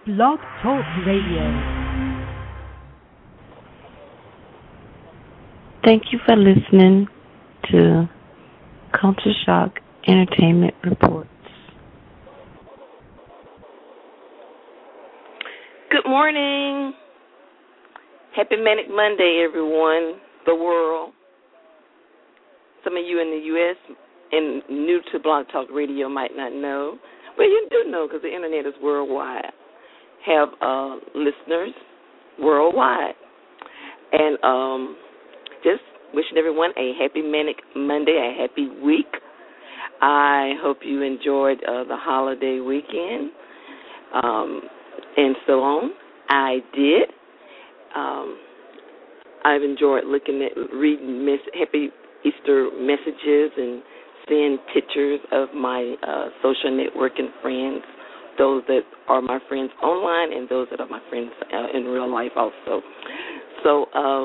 Blog Talk Radio. Thank you for listening to Culture Shock Entertainment Reports. Good morning. Happy Manic Monday, everyone, the world. Some of you in the U.S. and new to Blog Talk Radio might not know. Well, you do know because the Internet is worldwide. Have listeners worldwide. And just wishing everyone a happy Manic Monday, a happy week. I hope you enjoyed the holiday weekend and so on. I did. I've enjoyed reading happy Easter messages and seeing pictures of my social networking friends, those that are my friends online and those that are my friends in real life also. So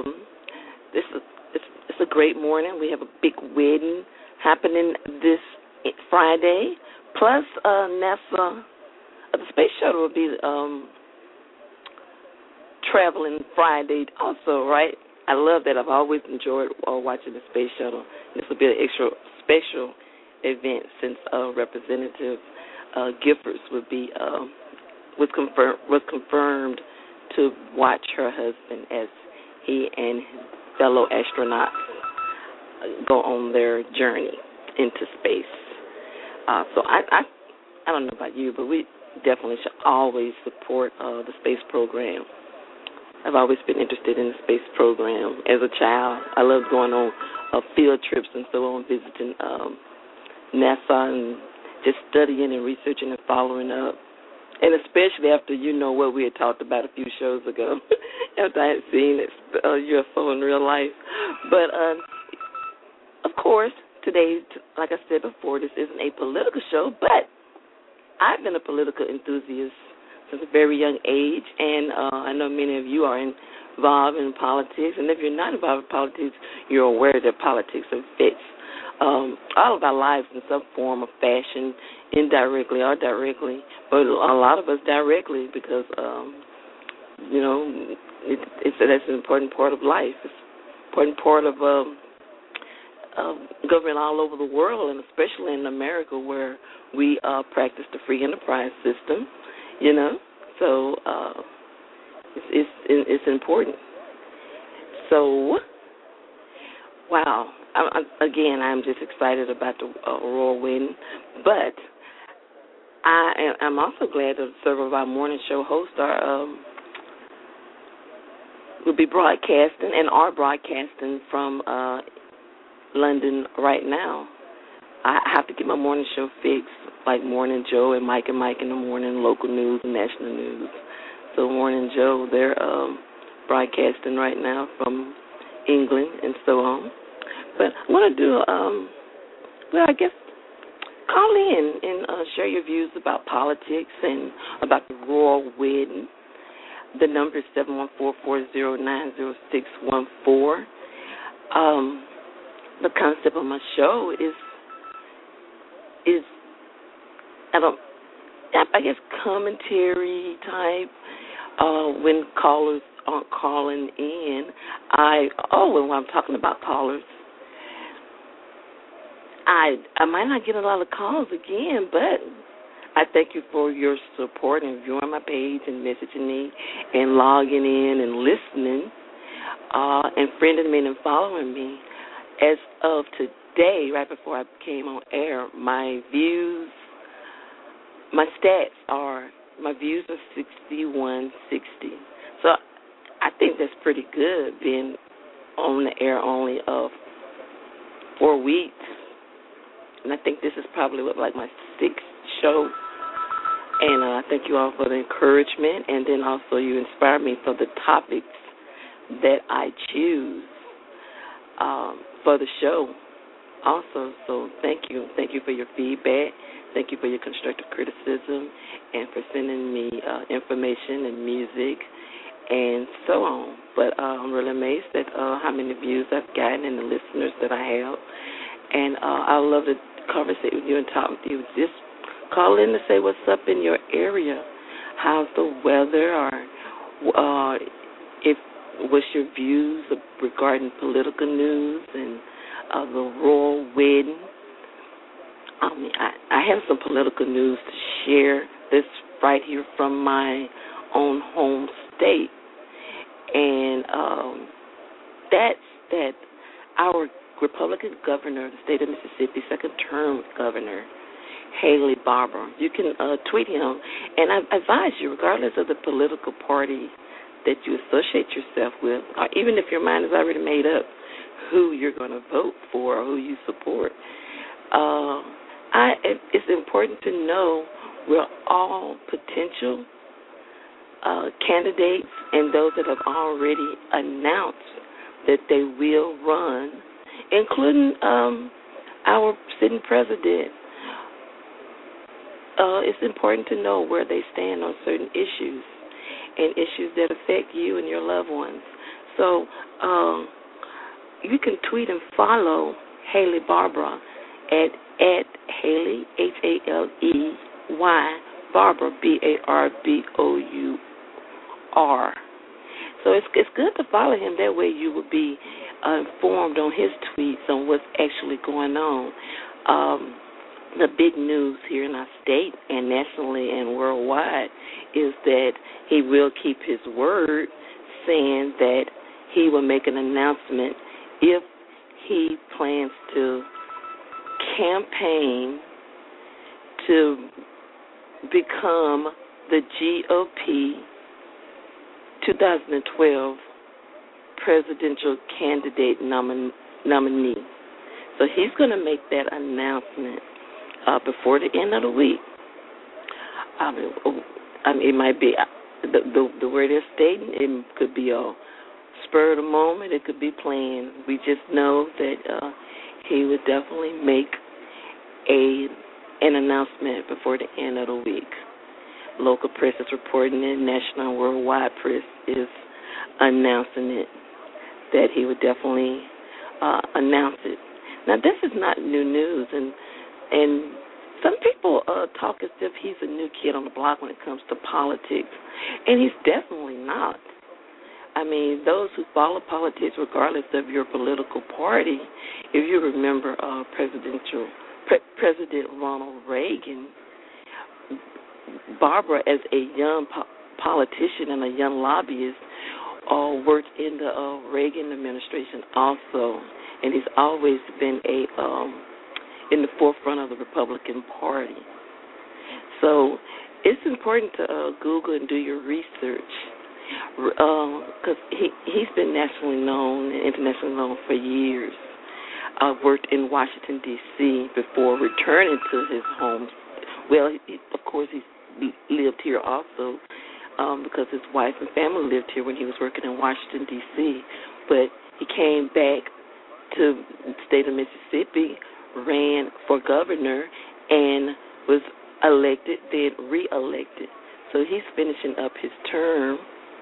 it's a great morning. We have a big wedding happening this Friday. Plus, NASA, the space shuttle will be traveling Friday also, right? I love that. I've always enjoyed watching the space shuttle. This will be an extra special event since Representative Giffords was confirmed to watch her husband as he and his fellow astronauts go on their journey into space. So I don't know about you, but we definitely should always support the space program. I've always been interested in the space program as a child. I loved going on field trips and so on, visiting NASA and just studying and researching and following up. And especially after what we had talked about a few shows ago, after I had seen UFO in real life. But, of course, today, like I said before, this isn't a political show, but I've been a political enthusiast since a very young age, and I know many of you are involved in politics, and if you're not involved in politics, you're aware that politics affects all of our lives in some form or fashion, indirectly or directly, but a lot of us directly because, that's an important part of life. It's an important part of government all over the world, and especially in America where we practice the free enterprise system, so it's important. So, wow. I'm just excited about the royal wedding, but I'm also glad that several of our morning show hosts will be broadcasting and are broadcasting from London right now. I have to get my morning show fixed, like Morning Joe and Mike in the morning, local news and national news. So Morning Joe, they're broadcasting right now from England and so on. But I want to do, call in and share your views about politics and about the royal wedding. The number is 714-409-0614. The concept of my show is commentary type. When callers aren't calling in, when I'm talking about callers, I might not get a lot of calls again, but I thank you for your support and viewing my page and messaging me and logging in and listening and friending me and following me. As of today, right before I came on air, my views are 6160. So I think that's pretty good, being on the air only of 4 weeks. And I think this is probably my sixth show. And I thank you all for the encouragement, and then also you inspire me for the topics that I choose for the show also. So thank you. Thank you for your feedback. Thank you for your constructive criticism and for sending me information and music and so on. But I'm really amazed at how many views I've gotten and the listeners that I have. And I love to conversate with you and talk with you. Just call in to say what's up in your area. how's the weather, or if what's your views regarding political news and the royal wedding. I have some political news to share. This right here from my own home state, and that's that our Republican governor of the state of Mississippi, second-term governor, Haley Barbour. You can tweet him, and I advise you, regardless of the political party that you associate yourself with, or even if your mind is already made up, who you're going to vote for or who you support. It's important to know we're all potential candidates and those that have already announced that they will run, including our sitting president. It's important to know where they stand on certain issues and issues that affect you and your loved ones. So you can tweet and follow Haley Barbour at Haley, Haley, Barbour, Barbour. So it's good to follow him. That way you will be informed on his tweets on what's actually going on. The big news here in our state and nationally and worldwide is that he will keep his word, saying that he will make an announcement if he plans to campaign to become the GOP 2012 presidential candidate nominee. So he's going to make that announcement before the end of the week. It might be the way they're stating. It could be a spur of the moment. It could be planned. We just know that he would definitely make an announcement before the end of the week. Local press is reporting it. National and worldwide press is announcing it, that he would definitely announce it. Now, this is not new news, and some people talk as if he's a new kid on the block when it comes to politics, and he's definitely not. I mean, those who follow politics, regardless of your political party, if you remember President Ronald Reagan, Barbara, as a young politician and a young lobbyist, worked in the Reagan administration also, and he's always been in the forefront of the Republican Party. So it's important to Google and do your research, because he's been nationally known and internationally known for years. Worked in Washington, D.C. before returning to his home. Well, of course, he lived here also because his wife and family lived here when he was working in Washington, D.C. But he came back to the state of Mississippi, ran for governor, and was elected, then re-elected. So he's finishing up his term.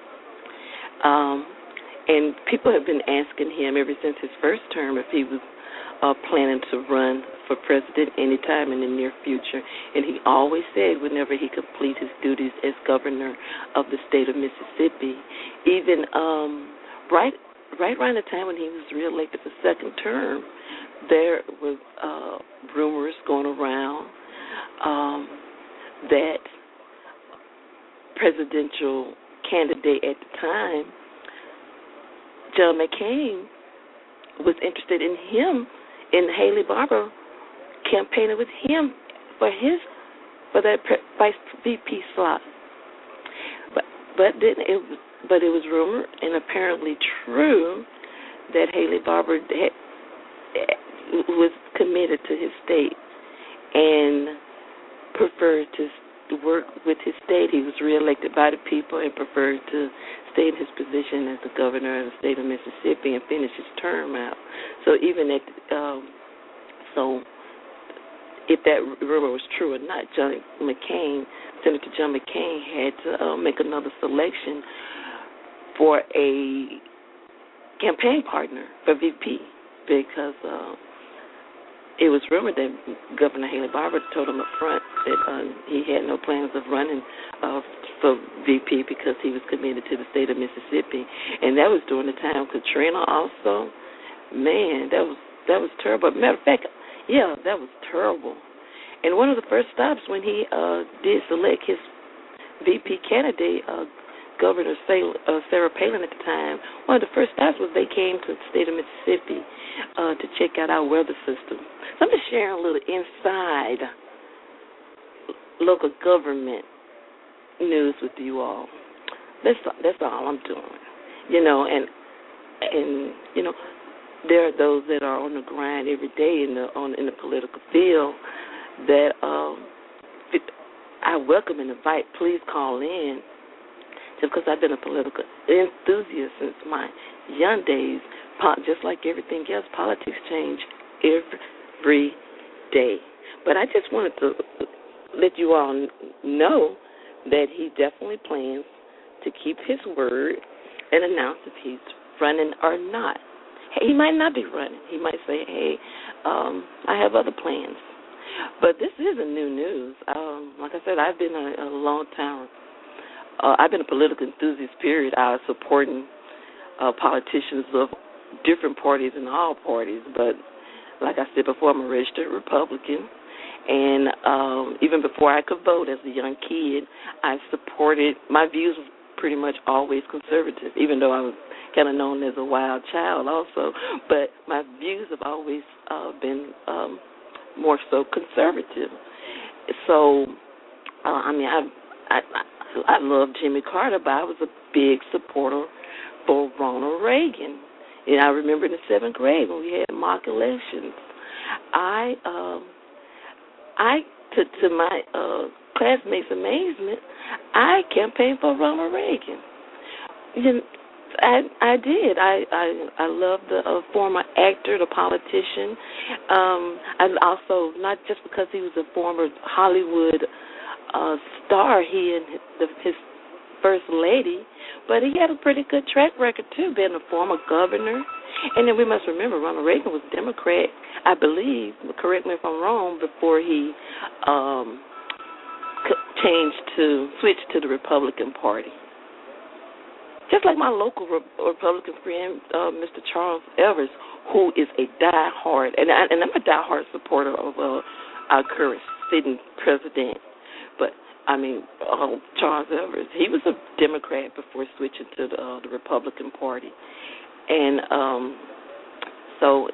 And people have been asking him ever since his first term if he was planning to run for president anytime in the near future. And he always said whenever he complete his duties as governor of the state of Mississippi, even right around the time when he was reelected for second term, there was rumors going around that presidential candidate at the time, John McCain, was interested in him, in Haley Barbour, campaigning with him for that vice VP slot. But it was rumored and apparently true that Haley Barbour was committed to his state and preferred to work with his state. He was reelected by the people and preferred to stay in his position as the governor of the state of Mississippi and finish his term out. So even if that rumor was true or not, Senator John McCain had to make another selection for a campaign partner for VP because it was rumored that Governor Haley Barbour told him up front that he had no plans of running for VP because he was committed to the state of Mississippi, and that was during the time of Katrina. Also, man, that was terrible. Matter of fact, yeah, that was terrible. And one of the first stops when he did select his VP candidate, Governor Sarah Palin at the time, one of the first stops was they came to the state of Mississippi to check out our weather system. So I'm just sharing a little inside local government news with you all. That's all I'm doing. You know, and you know, there are those that are on the grind every day in the political field that I welcome and invite. Please call in. Just because I've been a political enthusiast since my young days, just like everything else, politics change every day. But I just wanted to let you all know that he definitely plans to keep his word and announce if he's running or not. Hey, he might not be running. He might say, hey, I have other plans. But this isn't new news. Like I said, I've been a long time. I've been a political enthusiast, period. I was supporting politicians of different parties and all parties. But like I said before, I'm a registered Republican. And even before I could vote as a young kid, I supported, my views were pretty much always conservative, even though I was kind of known as a wild child also. But my views have always been more so conservative. So, I mean, I love Jimmy Carter, but I was a big supporter for Ronald Reagan. And I remember in the 7th grade when we had mock elections, to my classmates' amazement, I campaigned for Ronald Reagan. You know, I did. I loved the former actor, the politician. And also, not just because he was a former Hollywood star, he and his first lady, but he had a pretty good track record, too, being a former governor. And then we must remember, Ronald Reagan was Democrat, I believe, correct me if I'm wrong, before he switched to the Republican Party. Just like my local Republican friend, Mr. Charles Evers, who is a diehard, and I'm a diehard supporter of our current sitting president. But, I mean, Charles Evers, he was a Democrat before switching to the Republican Party. And so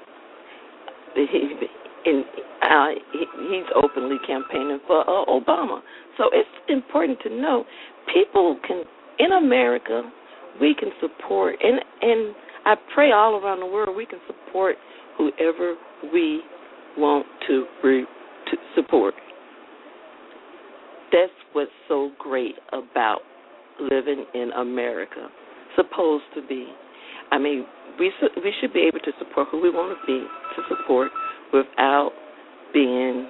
he's openly campaigning for Obama. So it's important to know people can, in America, we can support, and I pray all around the world we can support whoever we want to support. That's what's so great about living in America, supposed to be. I mean, we should be able to support who we want to support without being,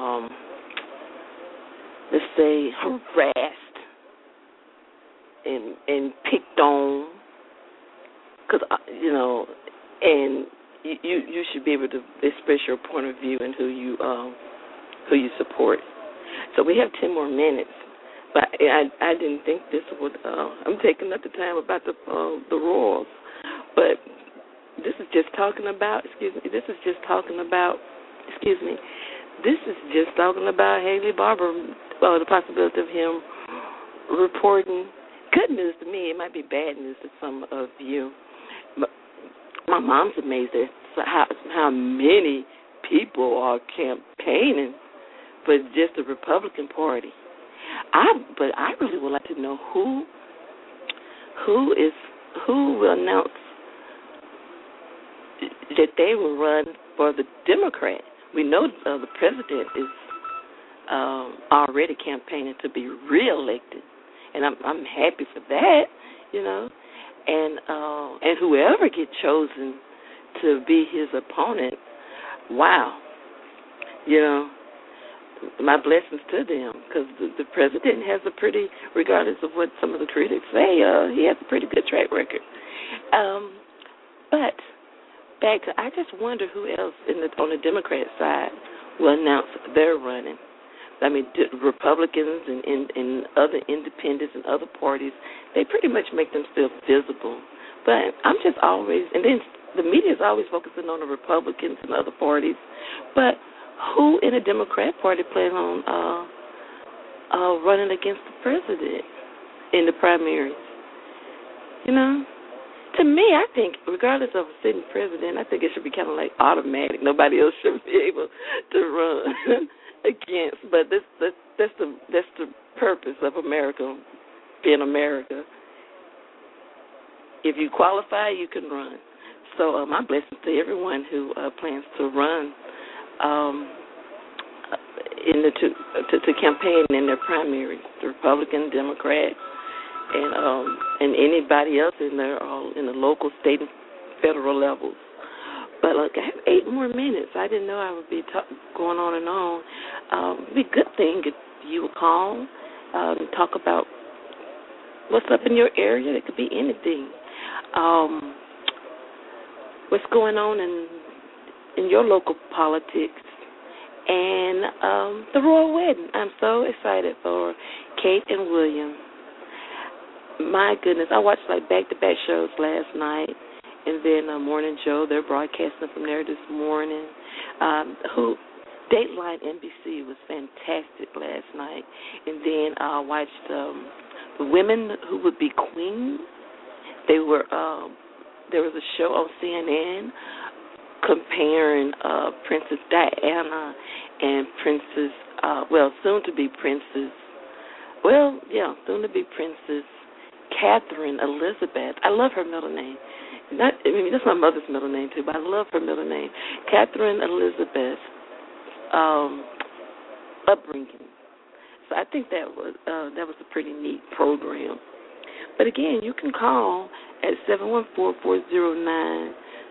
let's say, harassed and picked on, because you know, and you should be able to express your point of view and who you support. So we have 10 more minutes, but I didn't think this would. I'm taking up the time about the Royals, but this is just talking about. This is just talking about Haley Barbour. Well, the possibility of him reporting. Good news to me. It might be bad news to some of you. But my mom's amazed at how many people are campaigning for just the Republican Party. But I really would like to know who will announce that they will run for the Democrat. We know the president is already campaigning to be reelected. And I'm happy for that, you know, and whoever gets chosen to be his opponent, wow, you know, my blessings to them, because the president has a pretty, regardless of what some of the critics say, he has a pretty good track record. But fact, I just wonder who else on the Democrat side will announce they're running. I mean, Republicans and other independents and other parties, they pretty much make themselves visible. But I'm just always, and then the media is always focusing on the Republicans and other parties. But who in the Democrat Party plans on running against the president in the primaries? You know? To me, I think, regardless of a sitting president, I think it should be kind of like automatic. Nobody else should be able to run against. But that's the purpose of America, being America. If you qualify, you can run. So my blessings to everyone who plans to run to campaign in their primaries, the Republican, Democrat, and anybody else in there, all in the local, state, and federal levels. But look, I have 8 more minutes. I didn't know I would be going on and on. It'd be a good thing if you would call and talk about what's up in your area. It could be anything. What's going on in your local politics, and the royal wedding. I'm so excited for Kate and William. My goodness, I watched like back-to-back shows last night, and then Morning Joe, they're broadcasting from there this morning. Dateline NBC was fantastic last night, and then I watched the women who would be queens. They were there was a show on CNN comparing Princess Diana and soon-to-be Princess Catherine Elizabeth. I love her middle name. That's my mother's middle name, too, but I love her middle name. Catherine Elizabeth upbringing. So I think that was a pretty neat program. But again, you can call at 714-409-0614.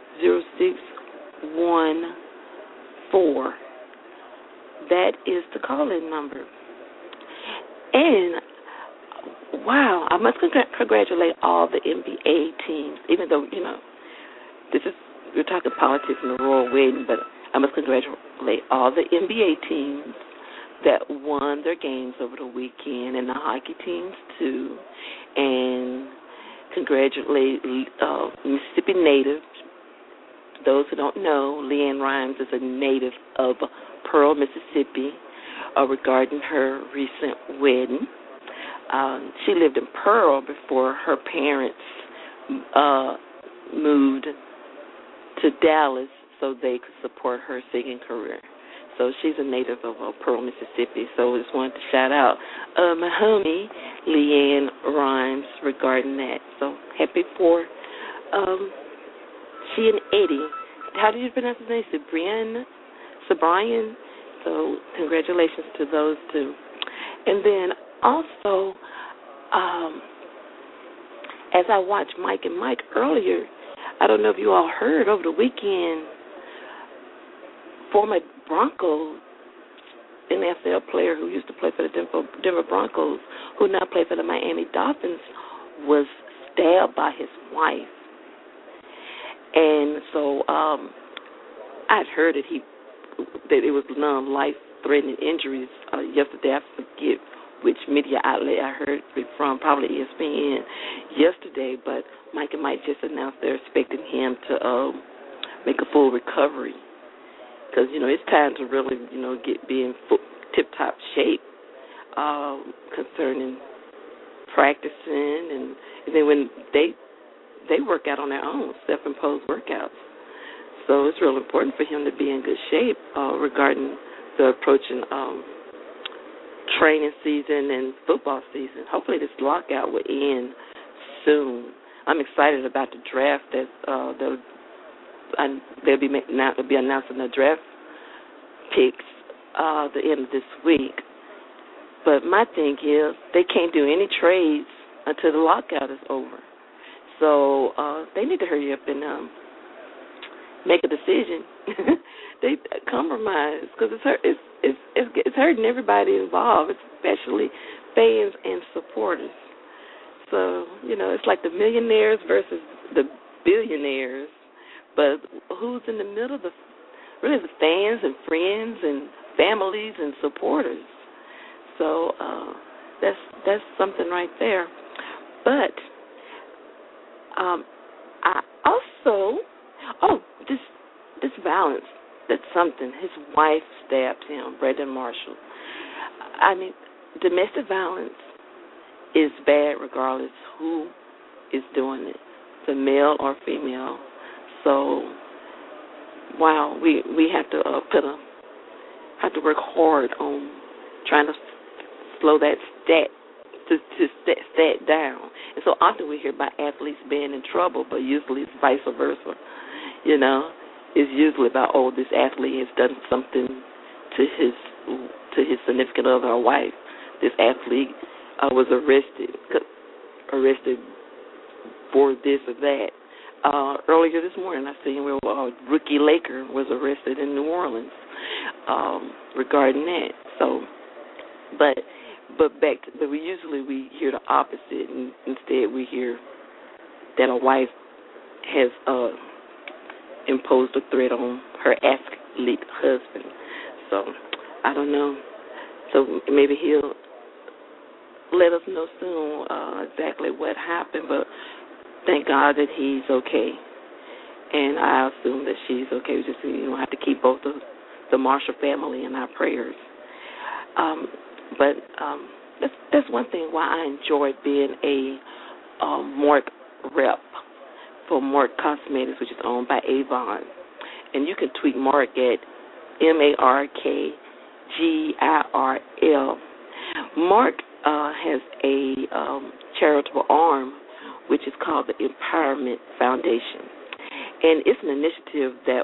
That is the call-in number. And wow, I must congratulate all the NBA teams, even though, we're talking politics and the royal wedding, but I must congratulate all the NBA teams that won their games over the weekend, and the hockey teams too, and congratulate Mississippi native. Those who don't know, LeAnn Rimes is a native of Pearl, Mississippi, regarding her recent wedding. She lived in Pearl before her parents moved to Dallas so they could support her singing career. So she's a native of Pearl, Mississippi. So I just wanted to shout out my homie, LeAnn Rimes, regarding that. So happy for she and Eddie. How do you pronounce his name? Sabrian. So congratulations to those two. And then also, as I watched Mike and Mike earlier, I don't know if you all heard over the weekend, former Broncos NFL player who used to play for the Denver Broncos, who now plays for the Miami Dolphins, was stabbed by his wife. And so I'd heard that it was non-life-threatening injuries yesterday. I forget which media outlet I heard it from, probably ESPN yesterday, but Mike and Mike just announced they're expecting him to make a full recovery. Because, it's time to really, be in tip-top shape concerning practicing. And then when they work out on their own, self-imposed workouts. So it's real important for him to be in good shape regarding the approaching training season and football season. Hopefully this lockout will end soon. I'm excited about the draft that they'll be announcing the draft picks the end of this week. But my thing is they can't do any trades until the lockout is over. So they need to hurry up and make a decision. They compromise because it's hurting everybody involved, especially fans and supporters. So it's like the millionaires versus the billionaires but who's in the middle? Really the fans and friends and families and supporters. So that's something right there. But I also, this violence, that's something. His wife stabbed him, Brandon Marshall. I mean, domestic violence is bad regardless who is doing it, the male or female. So, wow, we have to have to work hard on trying to slow that stat down. And so often we hear about athletes being in trouble, but usually it's vice versa. You know, it's usually about, this athlete has done something to his significant other or wife. This athlete was arrested for this or that. Earlier this morning, I seen where a rookie Laker was arrested in New Orleans regarding that. So, but we hear the opposite, and instead we hear that a wife has imposed a threat on her athlete husband. So I don't know. So maybe he'll let us know soon exactly what happened, but thank God that he's okay. And I assume that she's okay. We just have to keep both of the Marshall family in our prayers. But that's one thing why I enjoy being a Mork rep for Mork Cosmetics, which is owned by Avon. And you can tweet Mork at MarkGirl. Mork has a charitable arm, which is called the Empowerment Foundation. And it's an initiative that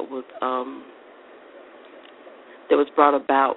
was brought about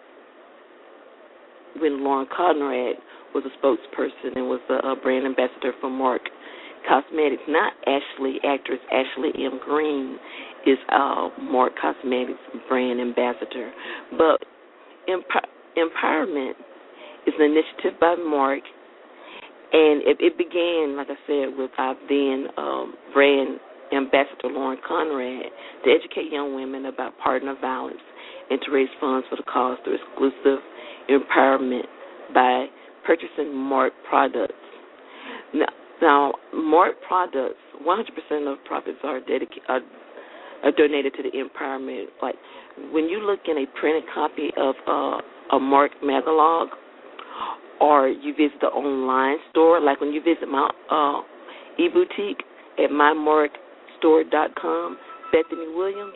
when Lauren Conrad was a spokesperson and was a brand ambassador for Mork Cosmetics. Not actress Ashley M. Green is Mork Cosmetics brand ambassador. But Empowerment is an initiative by Mork, and it began, like I said, with our then brand ambassador Lauren Conrad to educate young women about partner violence and to raise funds for the cause through exclusive empowerment by purchasing Mork products. Now Mork products, 100% of profits are donated to the empowerment. Like when you look in a printed copy of a Mork Magalog, or you visit the online store, like when you visit my e-boutique at mymorkstore.com, Bethany Williams,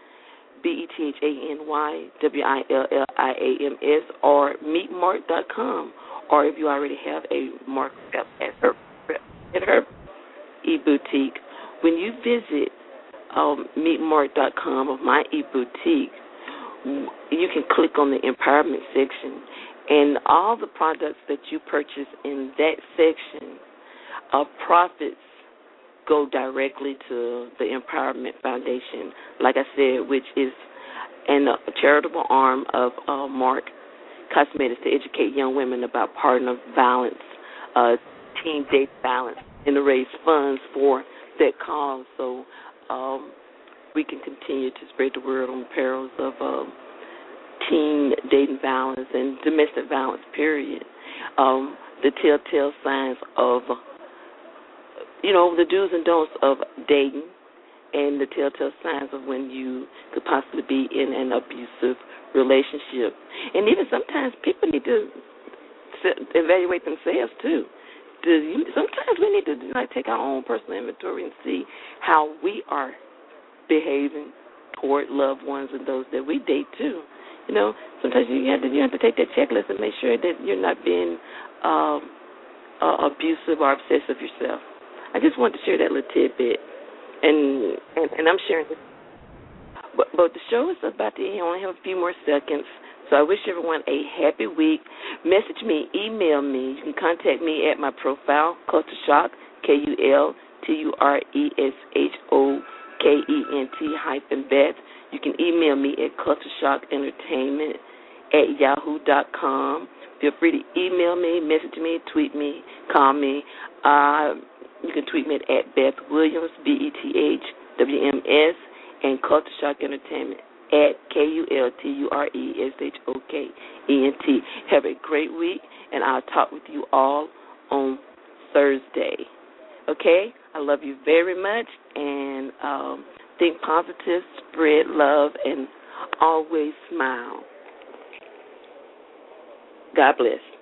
BETHANYWILLIAMS, or meetmark.com, or if you already have a Mork at her e-boutique, when you visit meetmark.com of my e-boutique, you can click on the empowerment section, and all the products that you purchase in that section of profits go directly to the Empowerment Foundation, like I said, which is a charitable arm of Mork Cosmetics to educate young women about partner violence, teen date violence, and to raise funds for that cause, so we can continue to spread the word on the perils of teen dating violence and domestic violence, period. The telltale signs of, the do's and don'ts of dating, and the telltale signs of when you could possibly be in an abusive relationship. And even sometimes people need to evaluate themselves, too. Sometimes we need to take our own personal inventory and see how we are behaving toward loved ones and those that we date, too. Sometimes you have to take that checklist and make sure that you're not being abusive or obsessive yourself. I just wanted to share that little tidbit, and I'm sharing this. But the show is about to end. I only have a few more seconds, so I wish everyone a happy week. Message me, email me. You can contact me at my profile, Culture Shock, KULTURESHOKENT-Beth. You can email me at cultureshockentertainment@yahoo.com. Feel free to email me, message me, tweet me, call me. You can tweet me at Beth Williams, WMS, and Culture Shock Entertainment at KULTURESHOKENT. Have a great week, and I'll talk with you all on Thursday. Okay? I love you very much, and think positive, spread love, and always smile. God bless.